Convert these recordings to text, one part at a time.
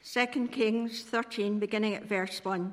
2 Kings 13, beginning at verse 1.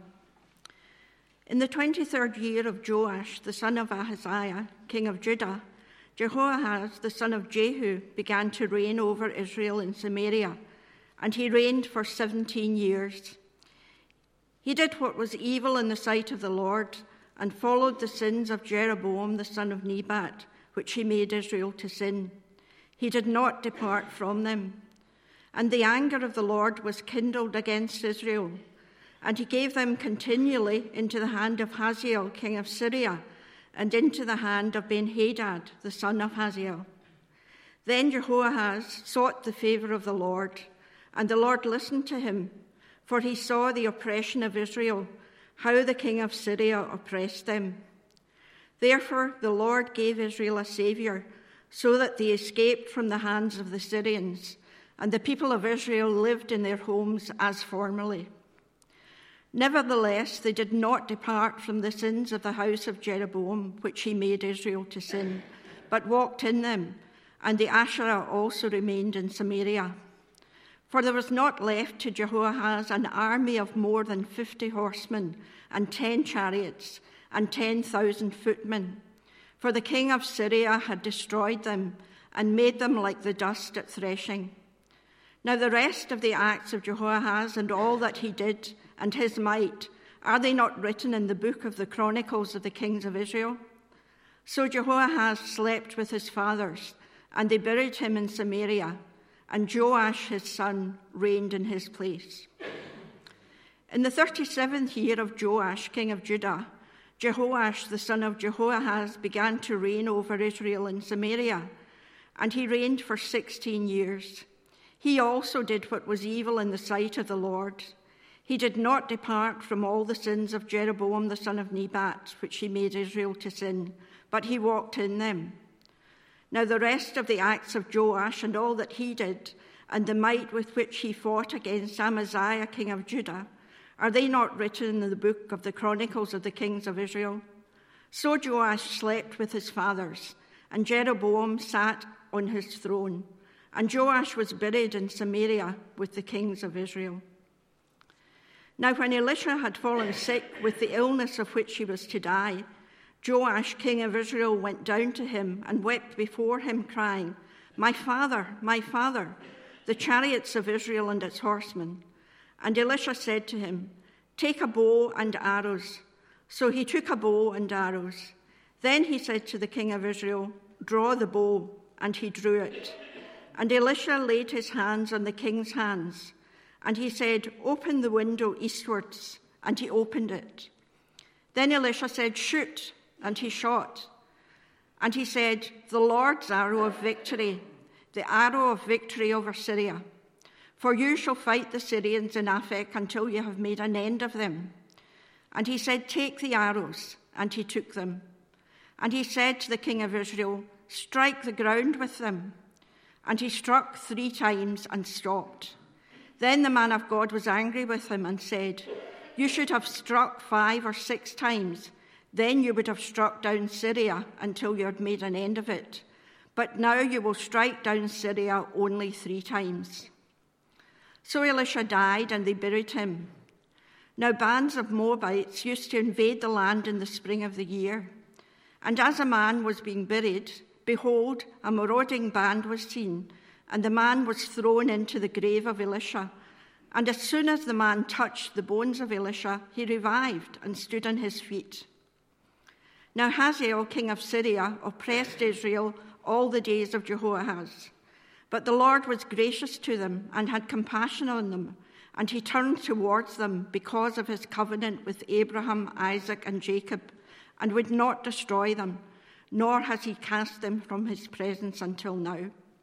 In the 23rd year of Joash, the son of Ahaziah, king of Judah, Jehoahaz, the son of Jehu, began to reign over Israel in Samaria, and he reigned for 17 years. He did what was evil in the sight of the Lord, and followed the sins of Jeroboam, the son of Nebat, which he made Israel to sin. He did not depart from them. And the anger of the Lord was kindled against Israel, and he gave them continually into the hand of Hazael, king of Syria, and into the hand of Ben-Hadad, the son of Hazael. Then Jehoahaz sought the favor of the Lord, and the Lord listened to him, for he saw the oppression of Israel, how the king of Syria oppressed them. Therefore the Lord gave Israel a saviour, so that they escaped from the hands of the Syrians, and the people of Israel lived in their homes as formerly. Nevertheless, they did not depart from the sins of the house of Jeroboam, which he made Israel to sin, but walked in them, and the Asherah also remained in Samaria. For there was not left to Jehoahaz an army of more than 50 horsemen, and 10 chariots, and 10,000 footmen. For the king of Syria had destroyed them, and made them like the dust at threshing. Now the rest of the acts of Jehoahaz, and all that he did, and his might, are they not written in the book of the Chronicles of the kings of Israel? So Jehoahaz slept with his fathers, and they buried him in Samaria, and Joash his son reigned in his place. In the 37th year of Joash, king of Judah, Jehoash the son of Jehoahaz began to reign over Israel in Samaria, and he reigned for 16 years. He also did what was evil in the sight of the Lord. He did not depart from all the sins of Jeroboam the son of Nebat, which he made Israel to sin, but he walked in them. Now the rest of the acts of Joash, and all that he did, and the might with which he fought against Amaziah king of Judah, are they not written in the book of the Chronicles of the kings of Israel? So Joash slept with his fathers, and Jeroboam sat on his throne, and Joash was buried in Samaria with the kings of Israel. Now when Elisha had fallen sick with the illness of which he was to die, Joash, king of Israel, went down to him and wept before him, crying, my father, the chariots of Israel and its horsemen. And Elisha said to him, take a bow and arrows. So he took a bow and arrows. Then he said to the king of Israel, draw the bow, and he drew it. And Elisha laid his hands on the king's hands, and he said, open the window eastwards, and he opened it. Then Elisha said, shoot, and he shot. And he said, the Lord's arrow of victory, the arrow of victory over Syria. For you shall fight the Syrians in Aphek until you have made an end of them. And he said, take the arrows, and he took them. And he said to the king of Israel, strike the ground with them. And he struck 3 times and stopped. Then the man of God was angry with him and said, you should have struck 5 or 6 times. Then you would have struck down Syria until you had made an end of it. But now you will strike down Syria only 3 times. So Elisha died, and they buried him. Now bands of Moabites used to invade the land in the spring of the year. And as a man was being buried, behold, a marauding band was seen, and the man was thrown into the grave of Elisha. And as soon as the man touched the bones of Elisha, he revived and stood on his feet. Now Hazael, king of Syria, oppressed Israel all the days of Jehoahaz. But the Lord was gracious to them and had compassion on them, and he turned towards them because of his covenant with Abraham, Isaac, and Jacob, and would not destroy them, nor has he cast them from his presence until now.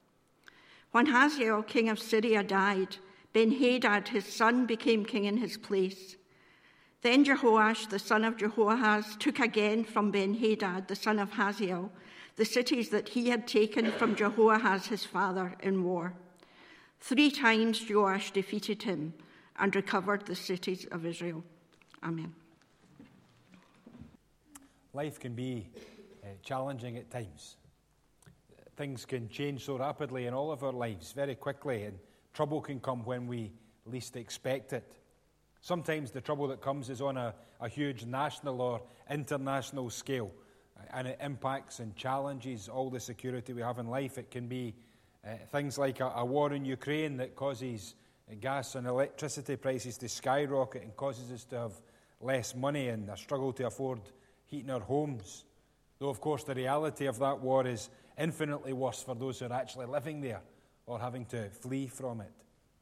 When Hazael, king of Syria, died, Ben-Hadad, his son, became king in his place. Then Jehoash, the son of Jehoahaz, took again from Ben-Hadad, the son of Hazael, the cities that he had taken from Jehoahaz his father in war. 3 times Joash defeated him and recovered the cities of Israel. Amen. Life can be challenging at times. Things can change so rapidly in all of our lives very quickly, and trouble can come when we least expect it. Sometimes the trouble that comes is on a huge national or international scale, and it impacts and challenges all the security we have in life. It can be things like a war in Ukraine that causes gas and electricity prices to skyrocket and causes us to have less money and a struggle to afford heating our homes. Though, of course, the reality of that war is infinitely worse for those who are actually living there or having to flee from it.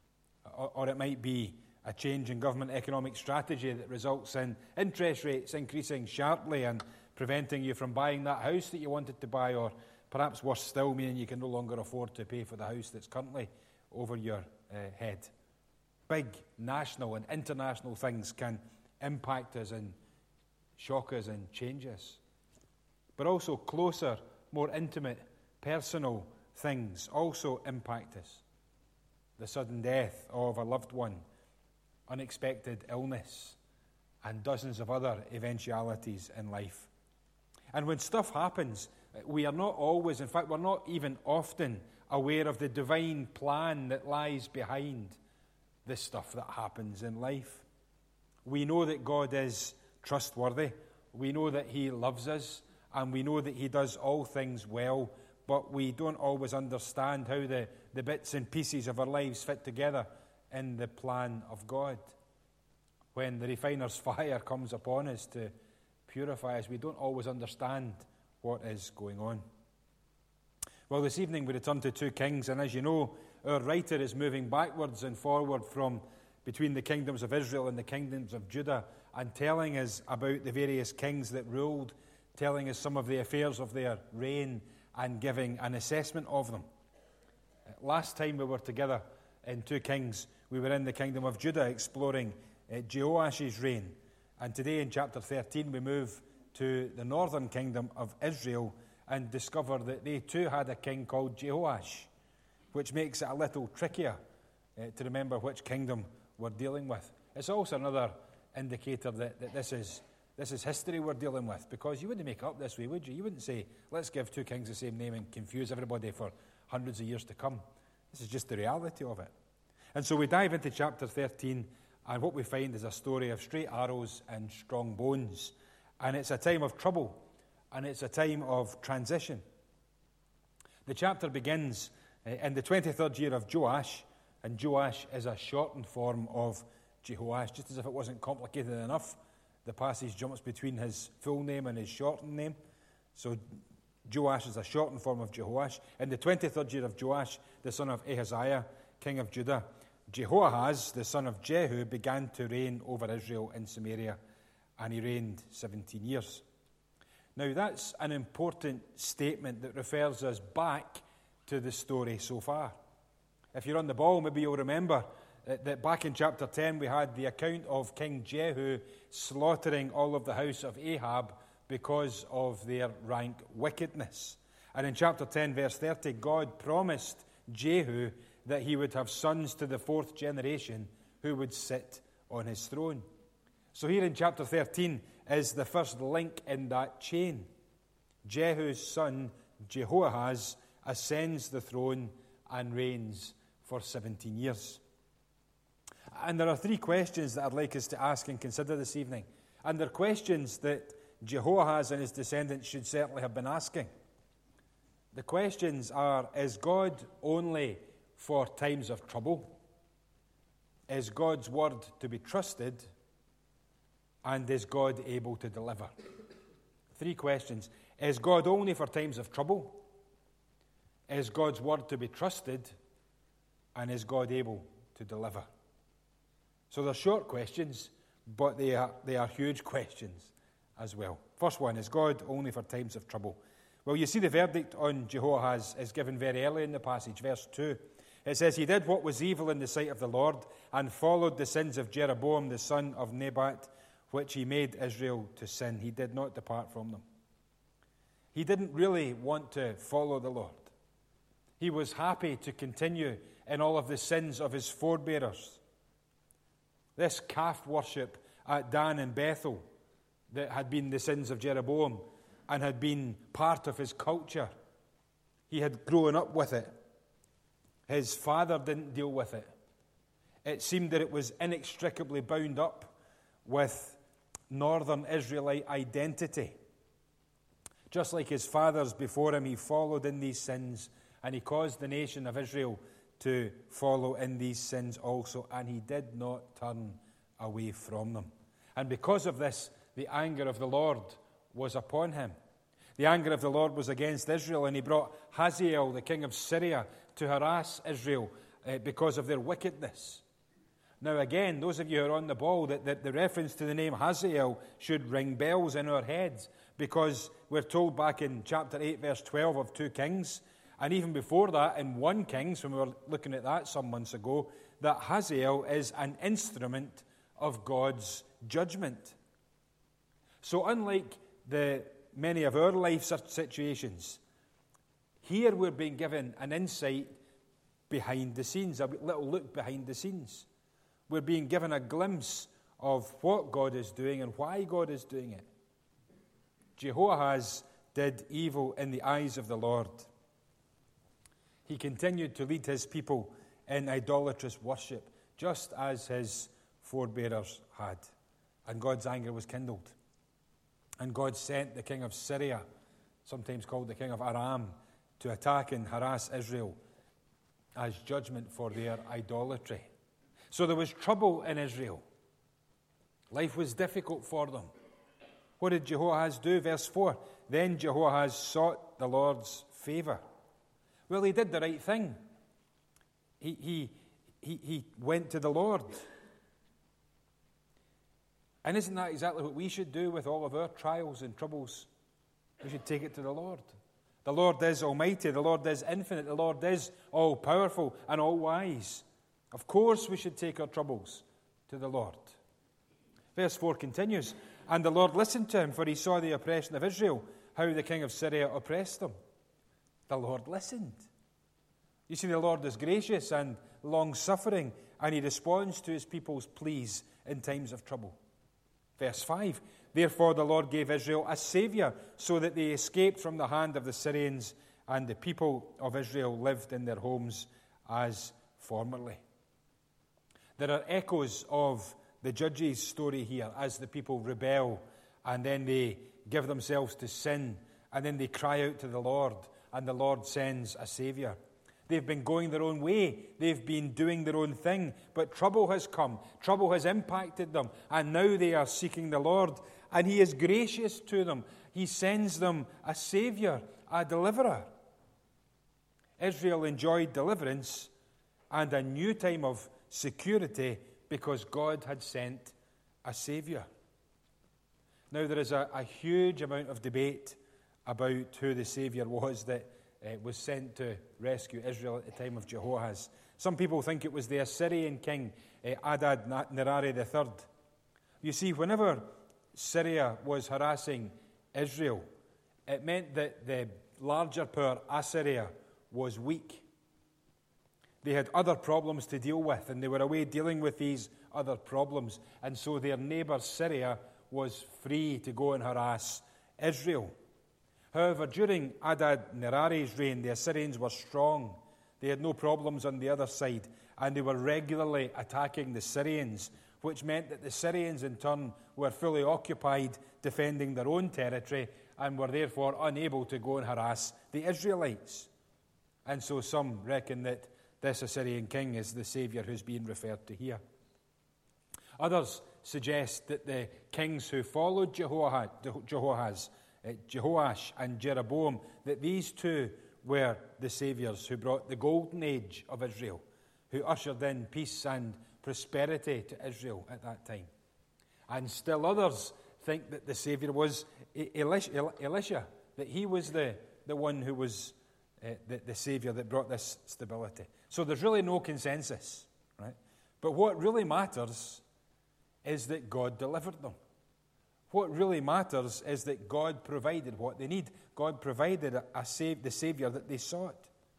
Or it might be a change in government economic strategy that results in interest rates increasing sharply and preventing you from buying that house that you wanted to buy, or perhaps worse still, meaning you can no longer afford to pay for the house that's currently over your head. Big national and international things can impact us and shock us and change us. But also closer, more intimate, personal things also impact us. The sudden death of a loved one, unexpected illness, and dozens of other eventualities in life. And when stuff happens, we are not always, in fact, we're not even often aware of the divine plan that lies behind this stuff that happens in life. We know that God is trustworthy. We know that He loves us, and we know that He does all things well, but we don't always understand how the bits and pieces of our lives fit together in the plan of God. When the refiner's fire comes upon us to purify us, we don't always understand what is going on. Well, this evening we return to 2 Kings, and as you know, our writer is moving backwards and forward from between the kingdoms of Israel and the kingdoms of Judah, and telling us about the various kings that ruled, telling us some of the affairs of their reign, and giving an assessment of them. Last time we were together in 2 Kings, we were in the kingdom of Judah exploring Jehoash's reign. And today in chapter 13 we move to the northern kingdom of Israel and discover that they too had a king called Jehoash, which makes it a little trickier to remember which kingdom we're dealing with. It's also another indicator that this is history we're dealing with, because you wouldn't make it up this way, would you? You wouldn't say, let's give 2 kings the same name and confuse everybody for hundreds of years to come. This is just the reality of it. And so we dive into chapter 13, and what we find is a story of straight arrows and strong bones. And it's a time of trouble, and it's a time of transition. The chapter begins in the 23rd year of Joash, and Joash is a shortened form of Jehoash. Just as if it wasn't complicated enough, the passage jumps between his full name and his shortened name. So Joash is a shortened form of Jehoash. In the 23rd year of Joash, the son of Ahaziah, king of Judah, Jehoahaz, the son of Jehu, began to reign over Israel in Samaria, and he reigned 17 years. Now that's an important statement that refers us back to the story so far. If you're on the ball, maybe you'll remember that back in chapter 10 we had the account of King Jehu slaughtering all of the house of Ahab because of their rank wickedness. And in chapter 10 verse 30, God promised Jehu that he would have sons to the 4th generation who would sit on his throne. So here in chapter 13 is the first link in that chain. Jehu's son Jehoahaz ascends the throne and reigns for 17 years. And there are 3 questions that I'd like us to ask and consider this evening. And they're questions that Jehoahaz and his descendants should certainly have been asking. The questions are, is God only for times of trouble? Is God's word to be trusted? And is God able to deliver? 3 questions. Is God only for times of trouble? Is God's word to be trusted? And is God able to deliver? So they're short questions, but they are huge questions as well. First one, is God only for times of trouble? Well, you see the verdict on Jehoahaz is given very early in the passage, verse 2. It says, he did what was evil in the sight of the Lord and followed the sins of Jeroboam, the son of Nebat, which he made Israel to sin. He did not depart from them. He didn't really want to follow the Lord. He was happy to continue in all of the sins of his forebearers. This calf worship at Dan and Bethel that had been the sins of Jeroboam and had been part of his culture. He had grown up with it. His father didn't deal with it. It seemed that it was inextricably bound up with northern Israelite identity. Just like his fathers before him, he followed in these sins, and he caused the nation of Israel to follow in these sins also, and he did not turn away from them. And because of this, the anger of the Lord was upon him. The anger of the Lord was against Israel, and he brought Hazael, the king of Syria, to harass Israel because of their wickedness. Now again, those of you who are on the ball, that the reference to the name Hazael should ring bells in our heads, because we're told back in chapter 8, verse 12 of 2 Kings, and even before that in 1 Kings, when we were looking at that some months ago, that Hazael is an instrument of God's judgment. So unlike the many of our life situations, here we're being given an insight behind the scenes, a little look behind the scenes. We're being given a glimpse of what God is doing and why God is doing it. Jehoahaz did evil in the eyes of the Lord. He continued to lead his people in idolatrous worship, just as his forebears had. And God's anger was kindled. And God sent the king of Syria, sometimes called the king of Aram, to attack and harass Israel as judgment for their idolatry. So there was trouble in Israel. Life was difficult for them. What did Jehoahaz do? Verse 4, then Jehoahaz sought the Lord's favor. Well, he did the right thing. He went to the Lord. And isn't that exactly what we should do with all of our trials and troubles? We should take it to the Lord. The Lord is almighty. The Lord is infinite. The Lord is all-powerful and all-wise. Of course we should take our troubles to the Lord. Verse 4 continues, and the Lord listened to him, for he saw the oppression of Israel, how the king of Syria oppressed them. The Lord listened. You see, the Lord is gracious and long-suffering, and he responds to his people's pleas in times of trouble. Verse 5, therefore the Lord gave Israel a saviour, so that they escaped from the hand of the Syrians, and the people of Israel lived in their homes as formerly. There are echoes of the Judges' story here as the people rebel, and then they give themselves to sin, and then they cry out to the Lord, and the Lord sends a saviour. They've been going their own way. They've been doing their own thing. But trouble has come. Trouble has impacted them. And now they are seeking the Lord. And he is gracious to them. He sends them a saviour, a deliverer. Israel enjoyed deliverance and a new time of security because God had sent a saviour. Now there is a huge amount of debate about who the saviour was that was sent to rescue Israel at the time of Jehoahaz. Some people think it was the Assyrian king, Adad-Nirari III. You see, whenever Syria was harassing Israel, it meant that the larger power, Assyria, was weak. They had other problems to deal with, and they were away dealing with these other problems. And so their neighbour Syria was free to go and harass Israel. However, during Adad-Nirari's reign, the Assyrians were strong. They had no problems on the other side, and they were regularly attacking the Syrians, which meant that the Syrians in turn were fully occupied defending their own territory and were therefore unable to go and harass the Israelites. And so some reckon that this Assyrian king is the saviour who's being referred to here. Others suggest that the kings who followed Jehoahaz, Jehoash and Jeroboam, that these two were the saviours who brought the golden age of Israel, who ushered in peace and prosperity to Israel at that time. And still others think that the saviour was Elisha, that he was the one who was the saviour that brought this stability. So there's really no consensus, right? But what really matters is that God delivered them. What really matters is that God provided what they need. God provided the Saviour that they sought.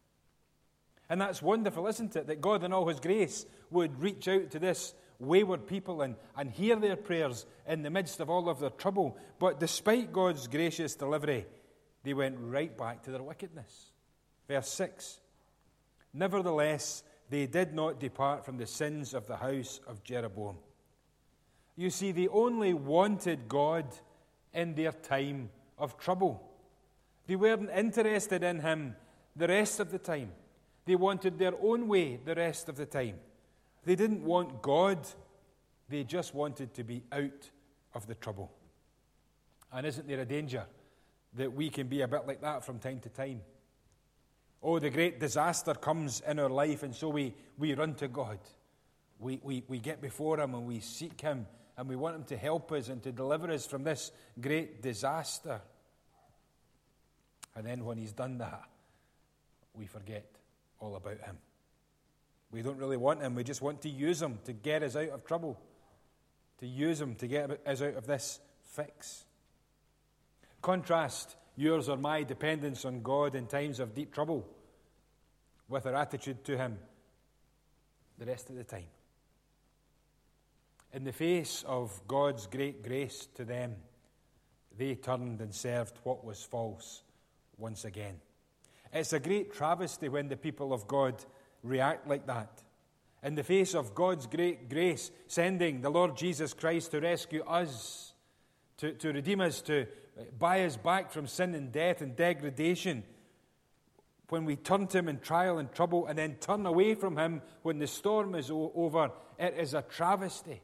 And that's wonderful, isn't it? That God in all his grace would reach out to this wayward people and hear their prayers in the midst of all of their trouble. But despite God's gracious delivery, they went right back to their wickedness. Verse 6, nevertheless, they did not depart from the sins of the house of Jeroboam. You see, they only wanted God in their time of trouble. They weren't interested in him the rest of the time. They wanted their own way the rest of the time. They didn't want God. They just wanted to be out of the trouble. And isn't there a danger that we can be a bit like that from time to time? Oh, the great disaster comes in our life, and so we run to God. We get before him and we seek him, and we want him to help us and to deliver us from this great disaster. And then when he's done that, we forget all about him. We don't really want him. We just want to use him to get us out of trouble, to use him to get us out of this fix. Contrast yours or my dependence on God in times of deep trouble with our attitude to him the rest of the time. In the face of God's great grace to them, they turned and served what was false once again. It's a great travesty when the people of God react like that. In the face of God's great grace, sending the Lord Jesus Christ to rescue us, to redeem us, to buy us back from sin and death and degradation, when we turn to him in trial and trouble and then turn away from him when the storm is over, it is a travesty.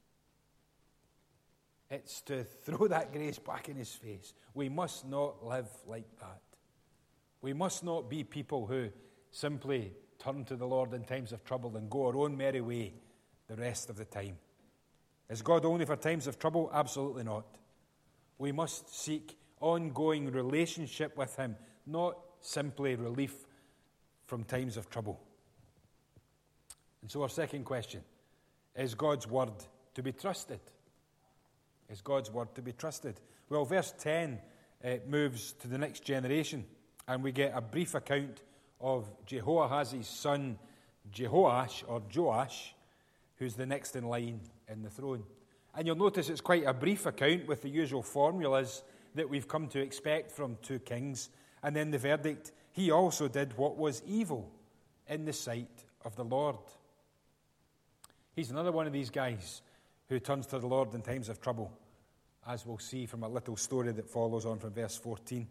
It's to throw that grace back in his face. We must not live like that. We must not be people who simply turn to the Lord in times of trouble and go our own merry way the rest of the time. Is God only for times of trouble? Absolutely not. We must seek ongoing relationship with him, not simply relief from times of trouble. And so our second question, is God's word to be trusted? Is God's word to be trusted? Well, verse 10 moves to the next generation, and we get a brief account of Jehoahaz's son Jehoash, or Joash, who's the next in line in the throne. And you'll notice it's quite a brief account with the usual formulas that we've come to expect from 2 Kings. And then the verdict, he also did what was evil in the sight of the Lord. He's another one of these guys who turns to the Lord in times of trouble, as we'll see from a little story that follows on from verse 14.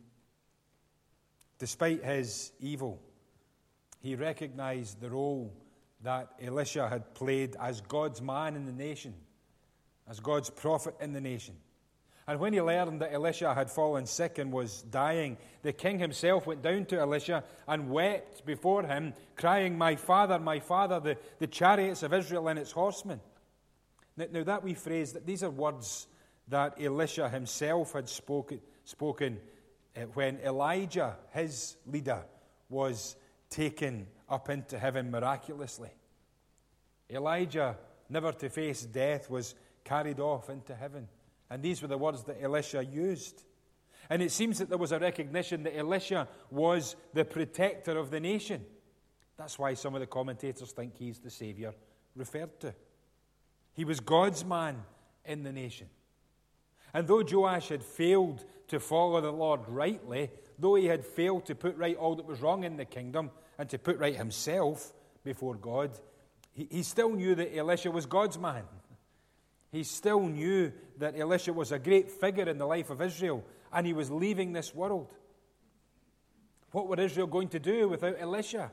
Despite his evil, he recognized the role that Elisha had played as God's man in the nation, as God's prophet in the nation. And when he learned that Elisha had fallen sick and was dying, the king himself went down to Elisha and wept before him, crying, my father, the chariots of Israel and its horsemen." Now that wee phrase, these are words that Elisha himself had spoken when Elijah, his leader, was taken up into heaven miraculously. Elijah, never to face death, was carried off into heaven. And these were the words that Elisha used. And it seems that there was a recognition that Elisha was the protector of the nation. That's why some of the commentators think he's the Savior referred to. He was God's man in the nation. And though Joash had failed to follow the Lord rightly, though he had failed to put right all that was wrong in the kingdom and to put right himself before God, he still knew that Elisha was God's man. He still knew that Elisha was a great figure in the life of Israel, and he was leaving this world. What were Israel going to do without Elisha?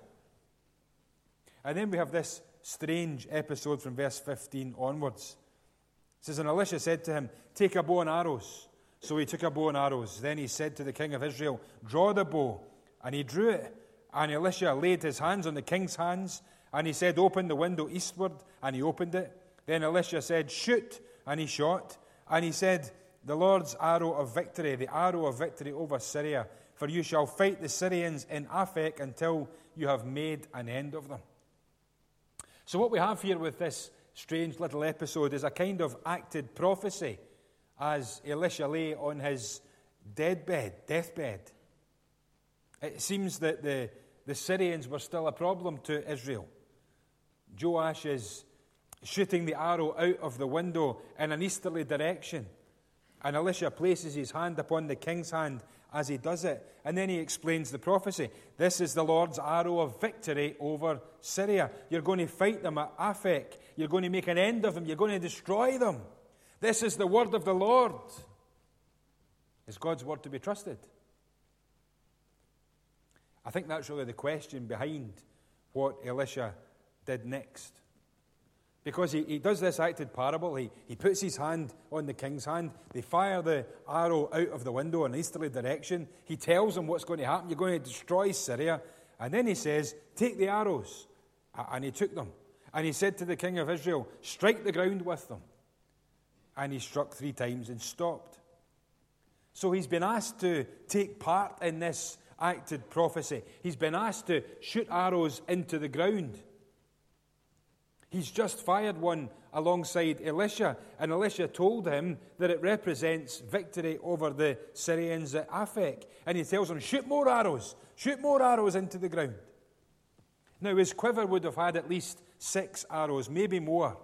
And then we have this strange episode from verse 15 onwards. It says, "And Elisha said to him, 'Take a bow and arrows.' So he took a bow and arrows. Then he said to the king of Israel, 'Draw the bow.' And he drew it. And Elisha laid his hands on the king's hands, and he said, 'Open the window eastward.' And he opened it. Then Elisha said, 'Shoot.' And he shot. And he said, 'The Lord's arrow of victory, the arrow of victory over Syria. For you shall fight the Syrians in Aphek until you have made an end of them.'" So what we have here with this strange little episode is a kind of acted prophecy as Elisha lay on his deathbed. It seems that the Syrians were still a problem to Israel. Joash is shooting the arrow out of the window in an easterly direction. And Elisha places his hand upon the king's hand as he does it. And then he explains the prophecy. This is the Lord's arrow of victory over Syria. You're going to fight them at Aphek. You're going to make an end of them. You're going to destroy them. This is the word of the Lord. Is God's word to be trusted? I think that's really the question behind what Elisha did next. Because he does this acted parable. He puts his hand on the king's hand. They fire the arrow out of the window in an easterly direction. He tells them what's going to happen. You're going to destroy Syria. And then he says, take the arrows. And he took them. And he said to the king of Israel, strike the ground with them. And he struck 3 times and stopped. So he's been asked to take part in this acted prophecy. He's been asked to shoot arrows into the ground. He's just fired one alongside Elisha, and Elisha told him that it represents victory over the Syrians at Aphek. And he tells him, shoot more arrows into the ground. Now, his quiver would have had at least 6 arrows, maybe more.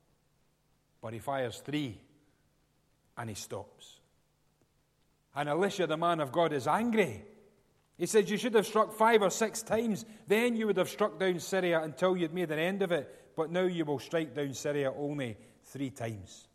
But he fires 3, and he stops. And Elisha, the man of God, is angry. He says, you should have struck 5 or 6 times. Then you would have struck down Syria until you'd made an end of it. But now you will strike down Syria only 3 times.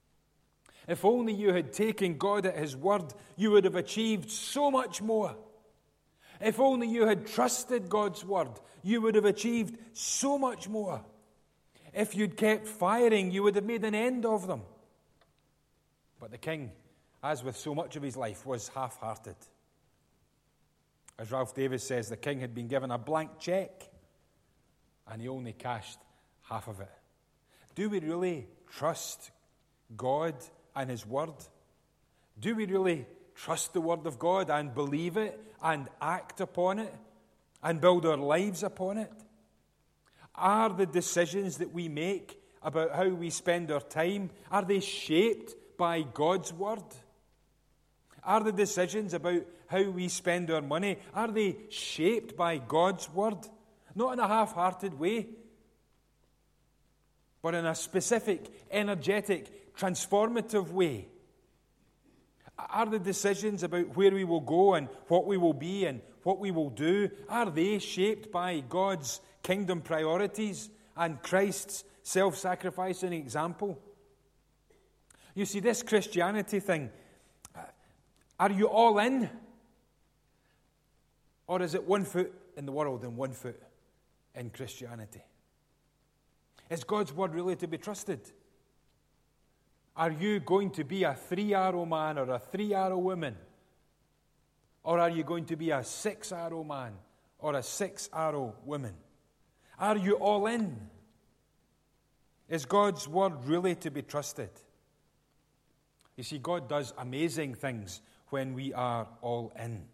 If only you had taken God at his word, you would have achieved so much more. If only you had trusted God's word, you would have achieved so much more. If you'd kept firing, you would have made an end of them. But the king, as with so much of his life, was half-hearted. As Ralph Davis says, the king had been given a blank check, and he only cashed half of it. Do we really trust God and his word? Do we really trust the word of God and believe it and act upon it and build our lives upon it? Are the decisions that we make about how we spend our time, are they shaped by God's word? Are the decisions about how we spend our money, are they shaped by God's word? Not in a half-hearted way, but in a specific, energetic, transformative way. Are the decisions about where we will go and what we will be and what we will do, are they shaped by God's kingdom priorities and Christ's self-sacrificing example? You see, this Christianity thing, are you all in? Or is it 1 foot in the world and 1 foot in Christianity? Is God's word really to be trusted? Are you going to be a 3-arrow man or a 3-arrow woman? Or are you going to be a 6-arrow man or a 6-arrow woman? Are you all in? Is God's word really to be trusted? You see, God does amazing things when we are all in.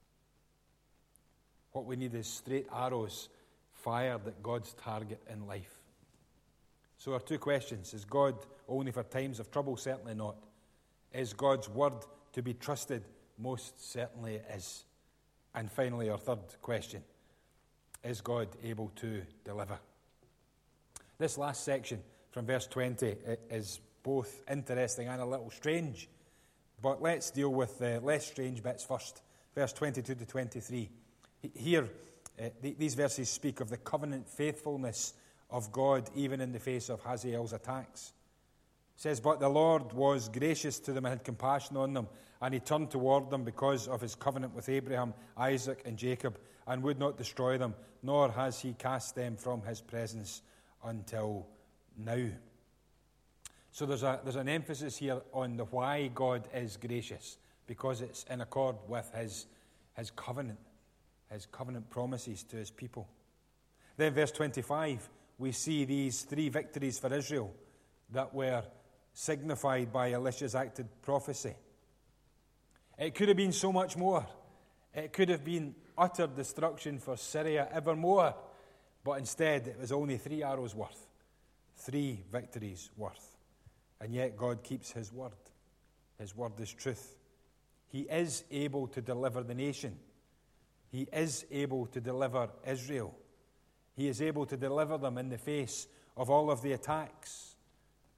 What we need is straight arrows fired at God's target in life. So our 2 questions. Is God only for times of trouble? Certainly not. Is God's word to be trusted? Most certainly it is. And finally, our 3rd question. Is God able to deliver? This last section from verse 20 is both interesting and a little strange. But let's deal with the less strange bits first. Verse 22 to 23. Here, these verses speak of the covenant faithfulness of God, even in the face of Hazael's attacks. It says, but the Lord was gracious to them and had compassion on them, and he turned toward them because of his covenant with Abraham, Isaac, and Jacob, and would not destroy them, nor has he cast them from his presence until now. So there's an emphasis here on the why God is gracious, because it's in accord with his covenant promises to his people. Then verse 25, we see these 3 victories for Israel that were signified by Elisha's acted prophecy. It could have been so much more. It could have been utter destruction for Syria evermore, but instead it was only 3 arrows worth, 3 victories worth. And yet God keeps his word. His word is truth. He is able to deliver the nation. He is able to deliver Israel. He is able to deliver them in the face of all of the attacks.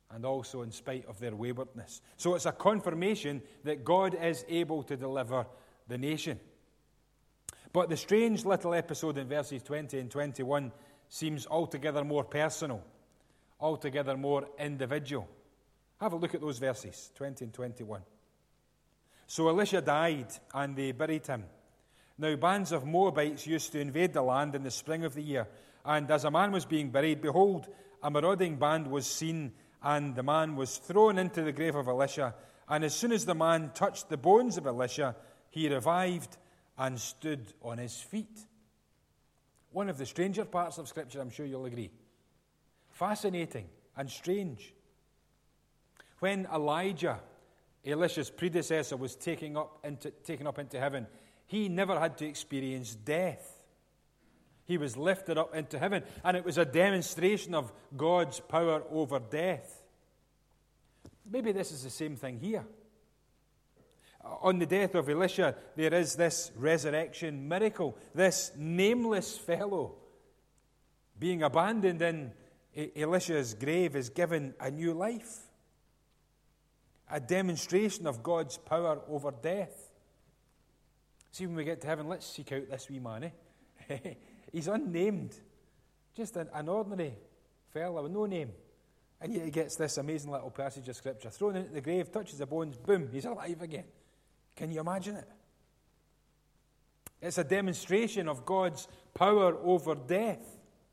and also in spite of their waywardness. So it's a confirmation that God is able to deliver the nation. But the strange little episode in verses 20 and 21 seems altogether more personal, altogether more individual. Have a look at those verses, 20 and 21. So Elisha died, and they buried him. Now bands of Moabites used to invade the land in the spring of the year, and as a man was being buried, behold, a marauding band was seen, and the man was thrown into the grave of Elisha. And as soon as the man touched the bones of Elisha, he revived and stood on his feet. One of the stranger parts of Scripture, I'm sure you'll agree. Fascinating and strange. When Elijah, Elisha's predecessor, was taken up into heaven, he never had to experience death. He was lifted up into heaven, and it was a demonstration of God's power over death. Maybe this is the same thing here. On the death of Elisha, there is this resurrection miracle. This nameless fellow being abandoned in Elisha's grave is given a new life. A demonstration of God's power over death. See, when we get to heaven, let's seek out this wee man. He's unnamed. Just an ordinary fella with no name. And yet he gets this amazing little passage of Scripture. Thrown into the grave, touches the bones, boom, he's alive again. Can you imagine it? It's a demonstration of God's power over death.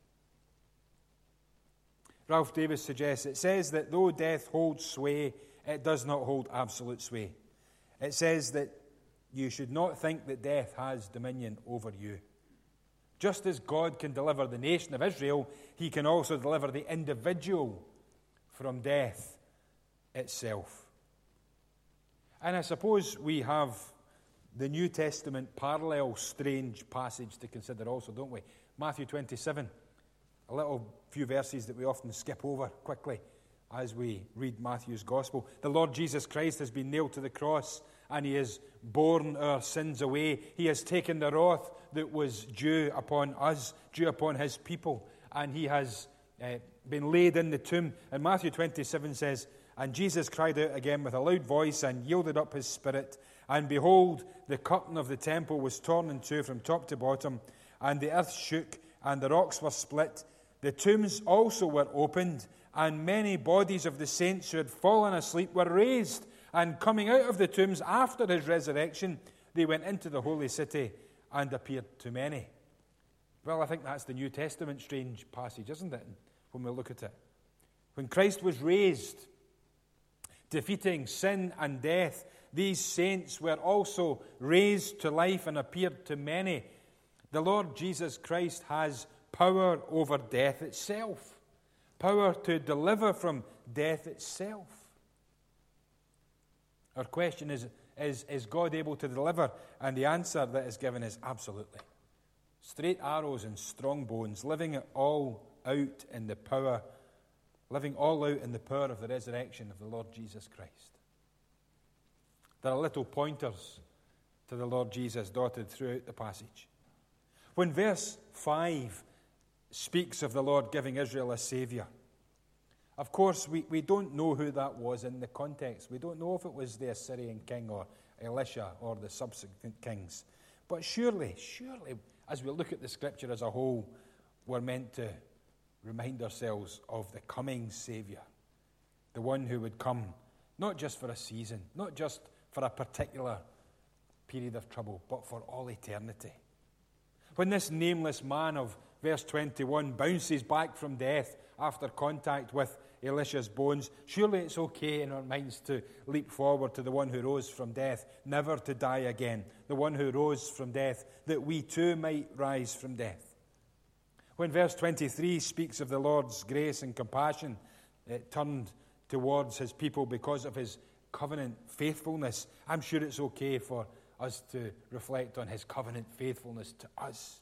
Ralph Davis suggests, it says that though death holds sway, it does not hold absolute sway. It says that you should not think that death has dominion over you. Just as God can deliver the nation of Israel, he can also deliver the individual from death itself. And I suppose we have the New Testament parallel strange passage to consider also, don't we? Matthew 27, a little few verses that we often skip over quickly as we read Matthew's Gospel. The Lord Jesus Christ has been nailed to the cross, and he has borne our sins away. He has taken the wrath that was due upon us, due upon his people, and he has been laid in the tomb. And Matthew 27 says, and Jesus cried out again with a loud voice and yielded up his spirit. And behold, the curtain of the temple was torn in two from top to bottom, and the earth shook, and the rocks were split. The tombs also were opened, and many bodies of the saints who had fallen asleep were raised. And coming out of the tombs after his resurrection, they went into the holy city and appeared to many. Well, I think that's the New Testament strange passage, isn't it, when we look at it? When Christ was raised, defeating sin and death, these saints were also raised to life and appeared to many. The Lord Jesus Christ has power over death itself, power to deliver from death itself. Our question is God able to deliver? And the answer that is given is absolutely. Straight arrows and strong bones, living all out in the power of the resurrection of the Lord Jesus Christ. There are little pointers to the Lord Jesus dotted throughout the passage. When verse 5 speaks of the Lord giving Israel a Saviour, of course, we don't know who that was in the context. We don't know if it was the Assyrian king or Elisha or the subsequent kings. But surely, as we look at the Scripture as a whole, we're meant to remind ourselves of the coming Saviour, the one who would come not just for a season, not just for a particular period of trouble, but for all eternity. When this nameless man of verse 21 bounces back from death after contact with Elisha's bones, surely it's okay in our minds to leap forward to the one who rose from death, never to die again, the one who rose from death, that we too might rise from death. When verse 23 speaks of the Lord's grace and compassion, it turned towards his people because of his covenant faithfulness, I'm sure it's okay for us to reflect on his covenant faithfulness to us.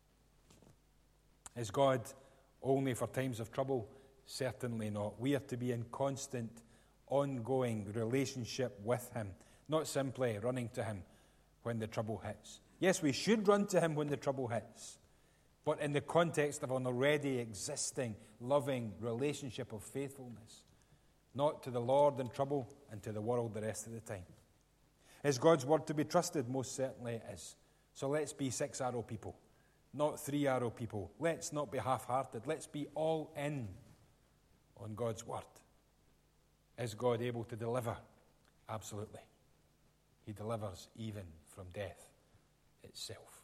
Is God only for times of trouble? Certainly not. We are to be in constant, ongoing relationship with him, not simply running to him when the trouble hits. Yes, we should run to him when the trouble hits, but in the context of an already existing, loving relationship of faithfulness. not to the Lord in trouble and to the world the rest of the time. Is God's word to be trusted? Most certainly it is. So let's be 6 arrow people, not 3 arrow people. Let's not be half-hearted. Let's be all in on God's word. Is God able to deliver? Absolutely. He delivers even from death itself.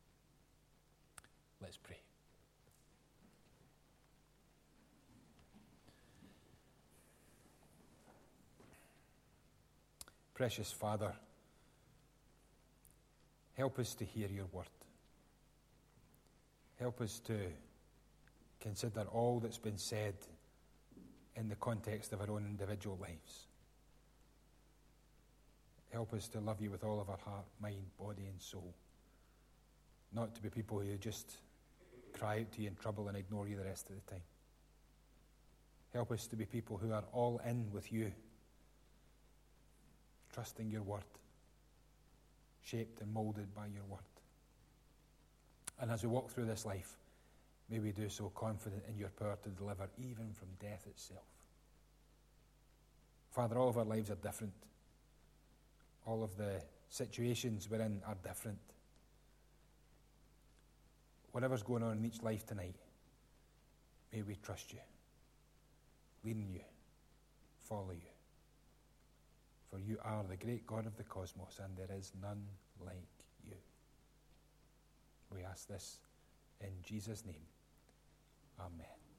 Let's pray. Precious Father, help us to hear your word. Help us to consider all that's been said in the context of our own individual lives. Help us to love you with all of our heart, mind, body, and soul. Not to be people who just cry out to you in trouble and ignore you the rest of the time. Help us to be people who are all in with you, trusting your word, shaped and moulded by your word. And as we walk through this life, may we do so confident in your power to deliver even from death itself. Father, all of our lives are different. All of the situations we're in are different. Whatever's going on in each life tonight, may we trust you, lean on you, follow you. For you are the great God of the cosmos, and there is none like you. We ask this in Jesus' name. Amen.